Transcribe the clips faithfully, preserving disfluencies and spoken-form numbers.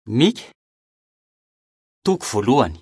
Mika. Toko voalohany.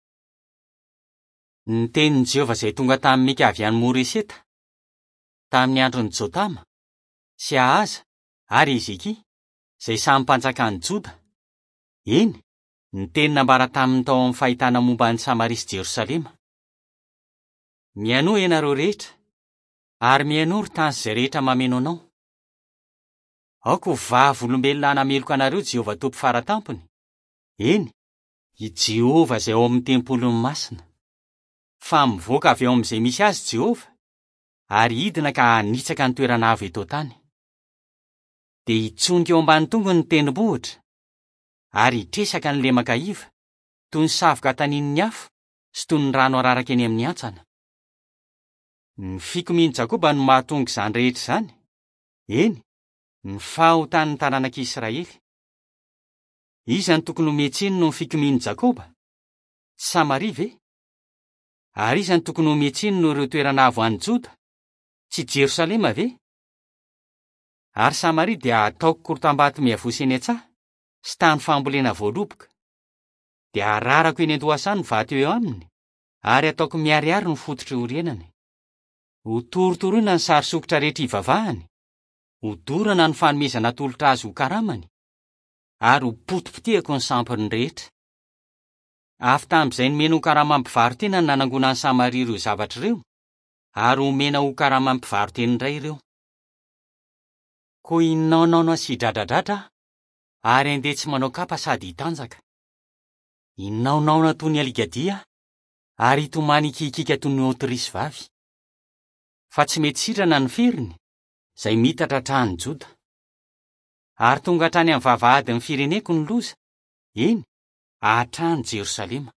Ny tenin'i Jehovah izay tonga tamin'ny Mika avy any Moreseta, tamin'ny andron'i Jotama, sy Ahaza, ary Ezekia, izay samy mpanjakan'i Joda. Eny, ny teny nambara tamin'ny tao amin'ny fahitana momba ny Samaria sy Jerosalema. Mianoa ianareo rehetra, ary mianoro tany izay rehetra mameno anao. Aoko vavolombelona hanameloka anareo Jehovah Tompo Faratampony. Eny, i Jehovah izay ao amin'ny tempolony masina. Fa mivoaka avy ao amin'izay misy azy Jehovah, ary hidina ka hanitsaka ny toerana avo eto tany. Dia hitsonika eo ambany tongony ny tendrombohitra, ary hitresaka ny lemaka iva, toy ny savoka tanin'ny afo, sy toy ny rano araraka eny amin'ny antsana. Ny fikomian'i Jakoba no mahatonga izany rehetra izany. Eny, ny fahotan'ny taranak'Israely. Iza ny tokony hometsiny noho ny fikomian'i Jakoba? Samaria ve? Ary iza ny tokony hometsiny noho ireo toerana avo an'i Joda? Tsy Jerosalema ve? Ary Samaria dia ataoko korotam-bato miavosa eny an-tsaha, sy tany fambolena voaloboka. Dia ararako eny an-dohasany ny vato eo aminy, ary ataoko miariary ny fototry orenany. Ho torotoroina ny sary sokitra rehetra ivavahany, ho dorana ny fanomezana tolotra azy ho karamany, ary ho potipotehako ny sampony rehetra. Afy tamin'izay nomena ho karamam-pivarotena ny nanangonan'i Samaria ireo zavatra ireo, ary homena ho karamam-pivaroteny indray ireo. Koa inaonaona sy dradradratra, ary andeha tsy manao kapa sady hitanjaka. Inaonaona toy ny aligadia, ary hitomany ikikika toy ny aotorisy vavy. Fa tsy mety sitrana ny feriny, izay mitatra hatrahan'i Joda. Ary tonga hatrany amin'ny vavahadin'ny fireneko ny loza, eny, hatrany Jerosalema.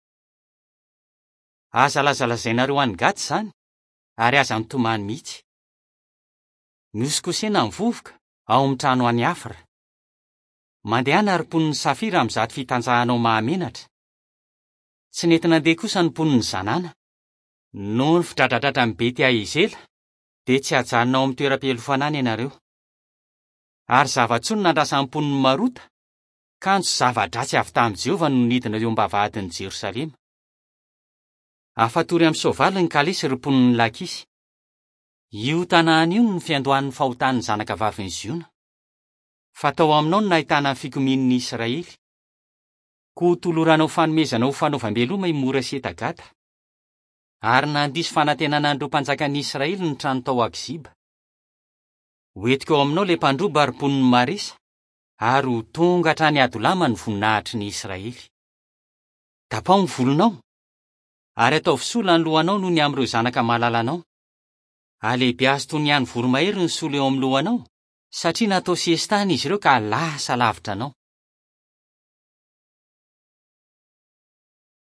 Aza lazalazainareo any Gaty izany, ary aza mitomany mihitsy. Nosikosena ny vovoka ao amin'ny trano any Afra. Mandehana ary poniny safira amin'izany fitanjahanao mahamenatra. Tsy nety nandeha kosa ny poniny zanana. Noho ny fidradradratra ny Bety Ahezela, dia tsy hajanona ao amin'ny toeram-pialofanana ianareo. Ary zava-tsono nandrasan'ny poniny Marota, kanjo zava-dratsy avy tamin'i Jehovah no nidina eo am-bavahadin'i Jerosalema. Afatory amin'ny soavaly ny kalesy ireo poniny Lakisy. Io tanàna io ny fiandohan'ny fahotan'ny zanaka vavin'i Ziona. Fa tao aminao no nahitana ny fikomian'ny Israely. Koa toloranao fanomezana ho fanaovam-beloma i Moreseta Gata. Ary nandiso fanantenana an'ireo mpanjakan'i Israely ny trano tao Akiziba. Hoentiko ao aminao ilay mpandroba ary poniny Maresa, ary ho tonga hatrany Adolama ny voninahitry ny Israely. Tapao ny volonao, ary ataovy sola ny lohanao noho ny amin'ireo zanaka mahalalanao. Alehibe azy toy ny any voromahery ny sola eo amin'ny lohanao, satria natao siestana izy ireo ka lasa lavitra anao.